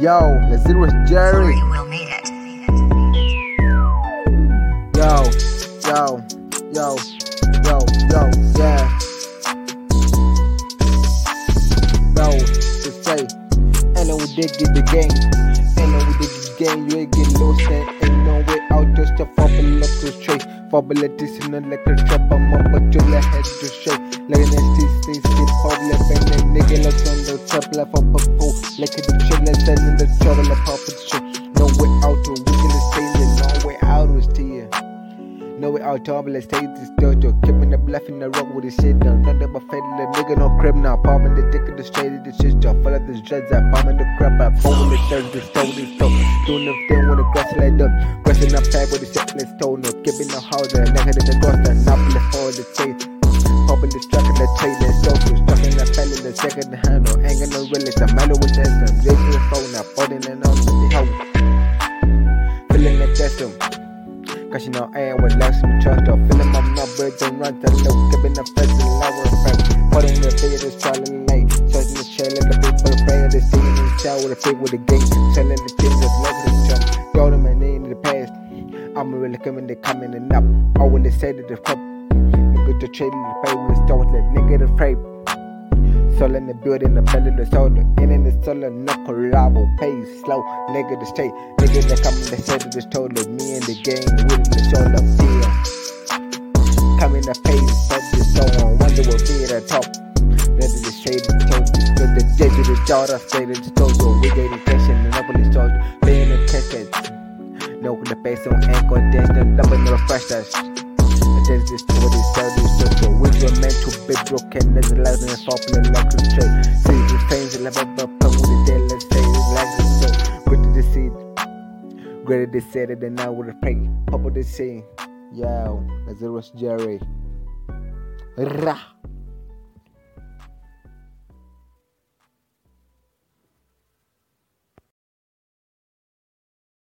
Yo, let's do it, Jerry. Sorry, Will made it. Yo, yeah. Yo, just say, ain't no we did get the game. Ain't no we did get the game. You ain't get lost and ain't no way out just to fumble up to straight. Fumble at this in the liquor trap. I'm up but you let head to shake. Like an STC, get fumble up and then nigga let's on the trap left up a fool. Like the chill and then in the trouble like pop it shit. No way out to we can stay there. No way out was to you. No way out, Tom, let's take this dojo. Keeping the bluff in the rock with the shit done. Nothing but fed the nigga, no crib now. Palming the dick of the straight of the shit job. Full of this dreads, I palming the crap. I phone the third, the stove, the stove. Doing the thing when the grass like them. Grassing up fat with the shit, let's stone. No keeping no house, and nigga in the ghost, and not the for the taste. Popping the struck in the trade, let's go. Struck in the fell in the second hand. No anger, no realist. I'm out with that. I'm raising the phone, I'm putting it on the hoe. Feeling like that's them. Cause you know I ain't with less some trust or feeling my numbers and run to low, giving the first and lower effect. Putting the bed is trying late, searching the shell like a big for the prayer, the singing in the shower, the pig with the gate, selling the things that love the jump. Throw them in the past. I'm really coming, they coming and up. Oh, when they say that the cup, nigga to trade in the pay with the stone, that nigga the freight. Soul in the building, the belly, the shoulder. In the solar, knuckle, lava, pace, slow. Nigga the straight. Nigga that come in the set of the shoulder. Me and the gang, with the shoulder, feel. Come in the face, set the stone on. Wonder what be at the top. Then the shade, the toes, the judge of the jaw, the state of the toes. We get the tension, and up on the shoulder. Playing the casket. No, the face on ankle, dance, the number, no fresh touch. There's this to what is so so we were meant to be broken as a loud and popular like a straight. See the fans and level up with the dead, let's say it's like so. Good to see it. Greater they said it and now we're praying. Papa they say, yo, Lazarus Jerry. Rah.